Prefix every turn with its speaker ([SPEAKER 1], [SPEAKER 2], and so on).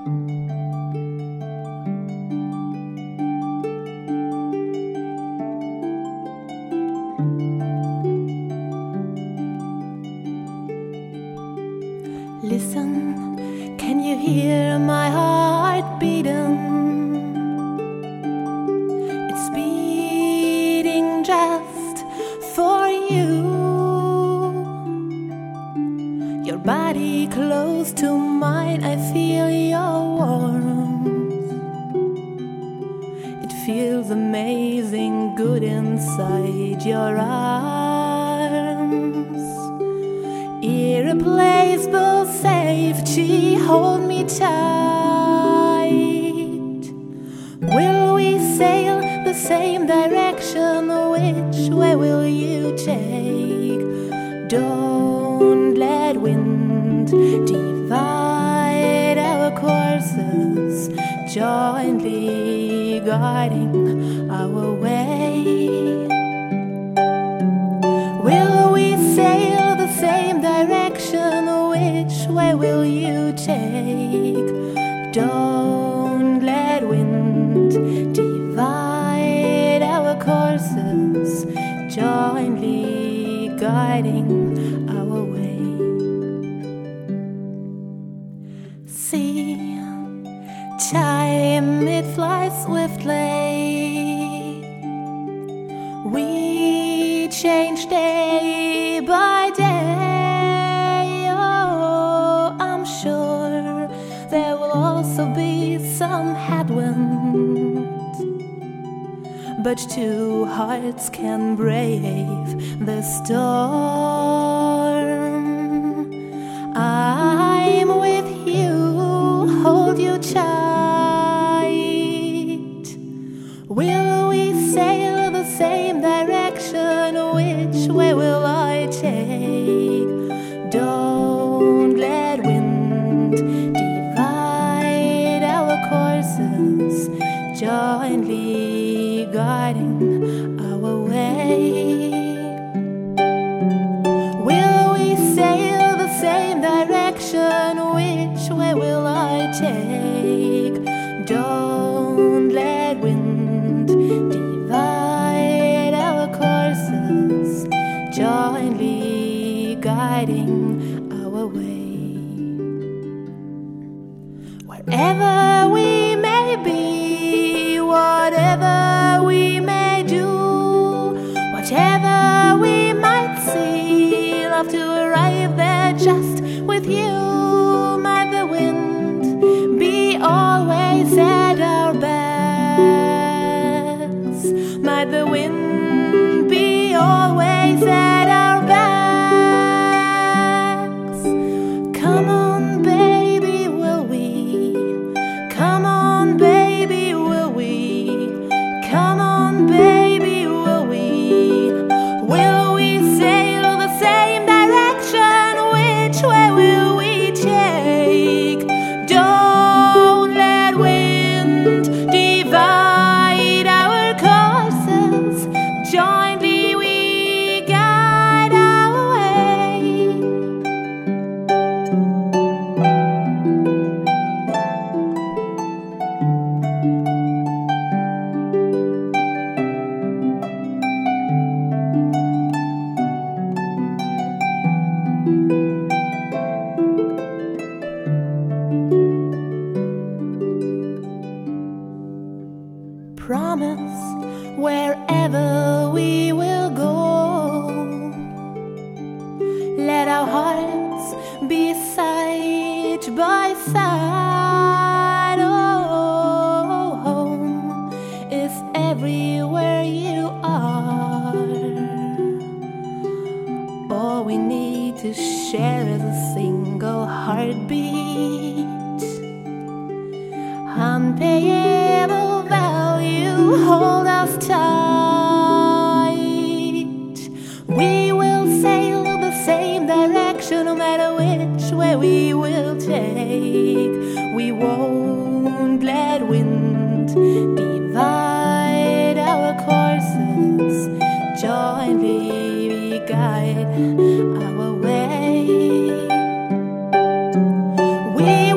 [SPEAKER 1] Listen, can you hear my heart beating? It's beating just for you. Your body close to mine, I feel your warmth. It feels amazing good inside your arms. Irreplaceable safety, hold me tight. Will we sail the same direction? Which way will you take? Don't let wind divide our courses, jointly guiding our way. Will we sail the same direction? Which way will you take? Don't let wind divide our courses, jointly guiding our way. See, time it flies swiftly. We change day by day. Oh, I'm sure there will also be some headwind, but two hearts can brave the storm. I'm with you, hold you tight. Will we sail the same direction? Which way will I take? Don't let wind divide our courses, jointly guiding our way. Will we sail the same direction? Which way will I take? Don't let wind divide our courses, jointly guiding our way. Wherever we may be, whatever we may do, whatever we might see, love to arrive there just with you. Might the wind be always at our backs. Might the wind be always at our backs. Come on, baby, will we? Come on, baby, will we? Come on, baby, will we? Will we sail the same direction? Which way will we take? Don't let wind divide our courses, jointly we guide our way. Promise wherever we will go, let our hearts be side by side. Oh, home is everywhere you are. All we need to share is a single heartbeat. Unpayable value, hold us tight. We will sail the same direction, no matter which way we will take. We won't let wind divide our courses, jointly we guide our way. We